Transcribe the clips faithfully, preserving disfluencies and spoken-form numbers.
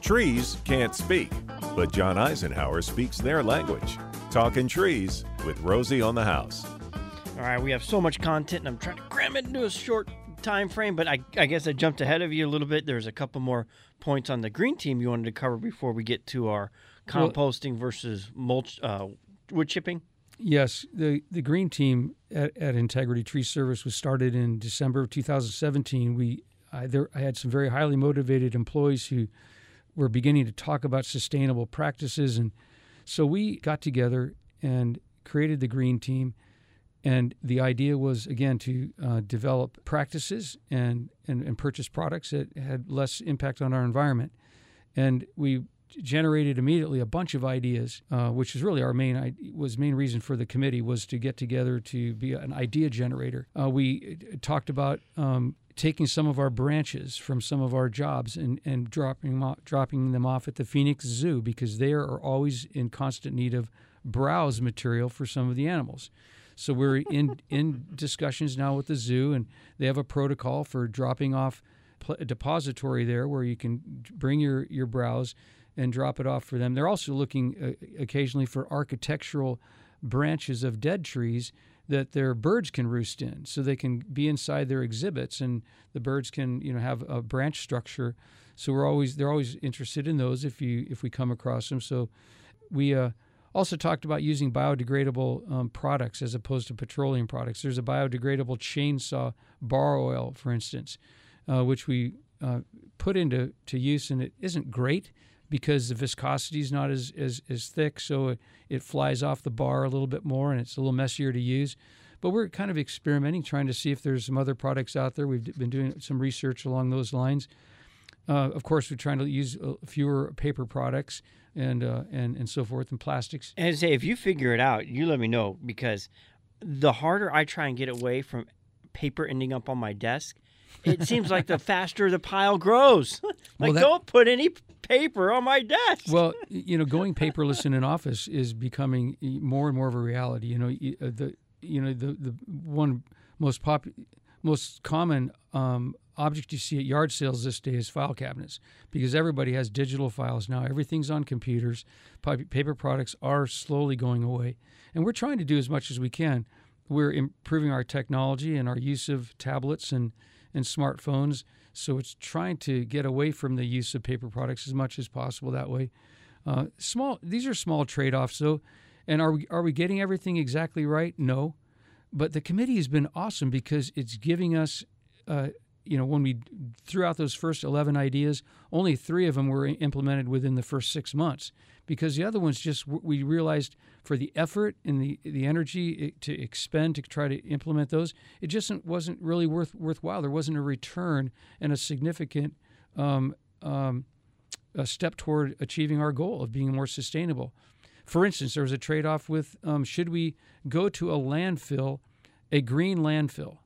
Trees can't speak, but John Eisenhower speaks their language. Talking Trees with Rosie on the House. All right, we have so much content, and I'm trying to cram it into a short time frame, but I, I guess I jumped ahead of you a little bit. There's a couple more points on the green team you wanted to cover before we get to our composting well, versus mulch, uh, wood chipping. Yes, the, the green team at, at Integrity Tree Service was started in December of two thousand seventeen. We I, there, I had some very highly motivated employees who were beginning to talk about sustainable practices, and so we got together and created the green team. And the idea was, again, to uh, develop practices and, and, and purchase products that had less impact on our environment. And we generated immediately a bunch of ideas, uh, which is really our main was main reason for the committee, was to get together to be an idea generator. Uh, we talked about um, taking some of our branches from some of our jobs and, and dropping them off, dropping them off at the Phoenix Zoo, because they are always in constant need of browse material for some of the animals. So we're in, in discussions now with the zoo, and they have a protocol for dropping off a depository there where you can bring your, your browse and drop it off for them. They're also looking uh, occasionally for architectural branches of dead trees that their birds can roost in, so they can be inside their exhibits, and the birds can, you know, have a branch structure. So we're always they're always interested in those if you if we come across them. So we uh, also talked about using biodegradable um, products as opposed to petroleum products. There's a biodegradable chainsaw bar oil, for instance, uh, which we uh, put into to use, and it isn't great because the viscosity is not as, as, as thick, so it, it flies off the bar a little bit more, and it's a little messier to use. But we're kind of experimenting, trying to see if there's some other products out there. We've been doing some research along those lines. Uh, of course, we're trying to use uh, fewer paper products and, uh, and and so forth, and plastics. And I say, if you figure it out, you let me know, because the harder I try and get away from paper ending up on my desk, it seems like the faster the pile grows. Like, well, that, don't put any paper on my desk. Well, you know, going paperless in an office is becoming more and more of a reality. You know, the you know the the one most pop most common um, object you see at yard sales this day is file cabinets, because everybody has digital files now. Everything's on computers. Paper products are slowly going away, and we're trying to do as much as we can. We're improving our technology and our use of tablets and and smartphones, so it's trying to get away from the use of paper products as much as possible that way. Uh, small, these are small trade-offs, though, and are we, are we getting everything exactly right? No, but the committee has been awesome because it's giving us, uh, you know, when we threw out those first eleven ideas, only three of them were implemented within the first six months, because the other ones just, we realized for the effort and the, the energy to expend to try to implement those, it just wasn't really worth worthwhile. There wasn't a return and a significant um, um, a step toward achieving our goal of being more sustainable. For instance, there was a trade-off with um, should we go to a landfill, a green landfill,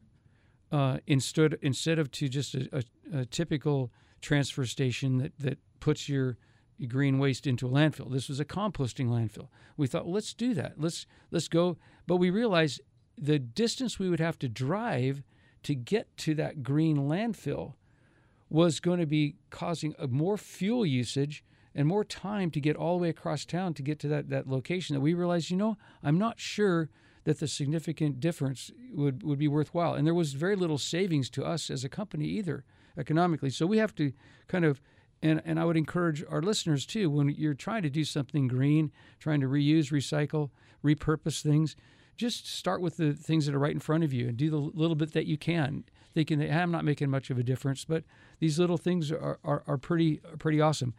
uh, instead instead of to just a, a, a typical transfer station that, that puts your green waste into a landfill. This was a composting landfill. We thought, well, let's do that. Let's let's go. But we realized the distance we would have to drive to get to that green landfill was going to be causing a more fuel usage and more time to get all the way across town to get to that, that location, that we realized, you know, I'm not sure that the significant difference would, would be worthwhile. And there was very little savings to us as a company either, economically. So we have to kind of And and I would encourage our listeners, too, when you're trying to do something green, trying to reuse, recycle, repurpose things, just start with the things that are right in front of you and do the little bit that you can, thinking that, hey, I'm not making much of a difference, but these little things are, are, are pretty are pretty awesome.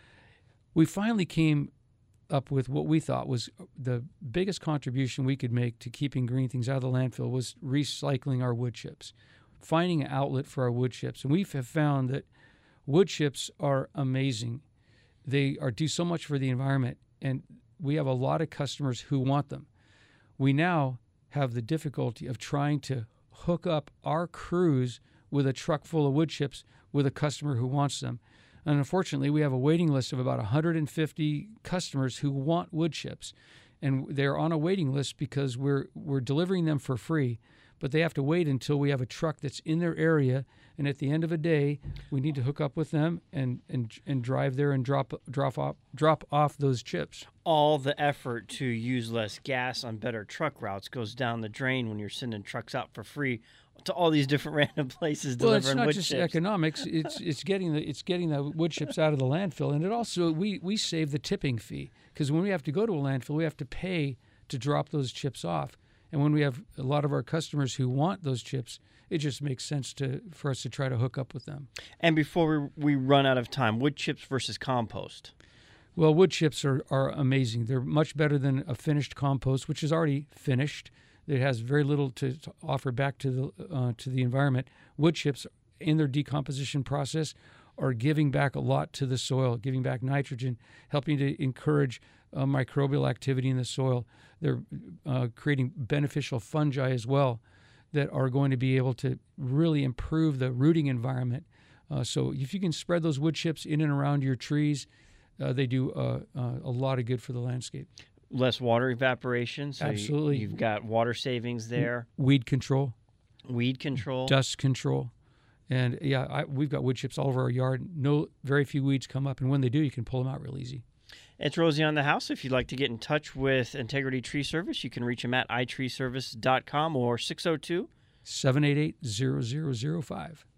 We finally came up with what we thought was the biggest contribution we could make to keeping green things out of the landfill was recycling our wood chips, finding an outlet for our wood chips. And we have found that wood chips are amazing. They are do so much for the environment, and we have a lot of customers who want them. We now have the difficulty of trying to hook up our crews with a truck full of wood chips with a customer who wants them. And unfortunately, we have a waiting list of about one hundred fifty customers who want wood chips, and they're on a waiting list because we're we're delivering them for free. but they have to wait until we have a truck that's in their area, and at the end of a day, we need to hook up with them and and, and drive there and drop drop off drop off those chips. All the effort to use less gas on better truck routes goes down the drain when you're sending trucks out for free to all these different random places Well, delivering it's not wood just chips. economics. It's it's getting the it's getting the wood chips out of the landfill, and it also we we save the tipping fee, because when we have to go to a landfill, we have to pay to drop those chips off. And when we have a lot of our customers who want those chips, it just makes sense to for us to try to hook up with them. And before we, we run out of time, wood chips versus compost. Well, wood chips are, are amazing. They're much better than a finished compost, which is already finished. It has very little to, to offer back to the uh, to the environment. Wood chips, in their decomposition process, are giving back a lot to the soil, giving back nitrogen, helping to encourage uh, microbial activity in the soil. They're uh, creating beneficial fungi as well that are going to be able to really improve the rooting environment. Uh, so if you can spread those wood chips in and around your trees, uh, they do uh, uh, a lot of good for the landscape. Less water evaporation. So Absolutely. You, you've got water savings there. Weed control. Weed control. Dust control. And yeah, I, we've got wood chips all over our yard. No, very few weeds come up, and when they do, you can pull them out real easy. It's Rosie on the House. If you'd like to get in touch with Integrity Tree Service, you can reach them at i tree service dot com or six oh two, seven eight eight, zero zero zero five.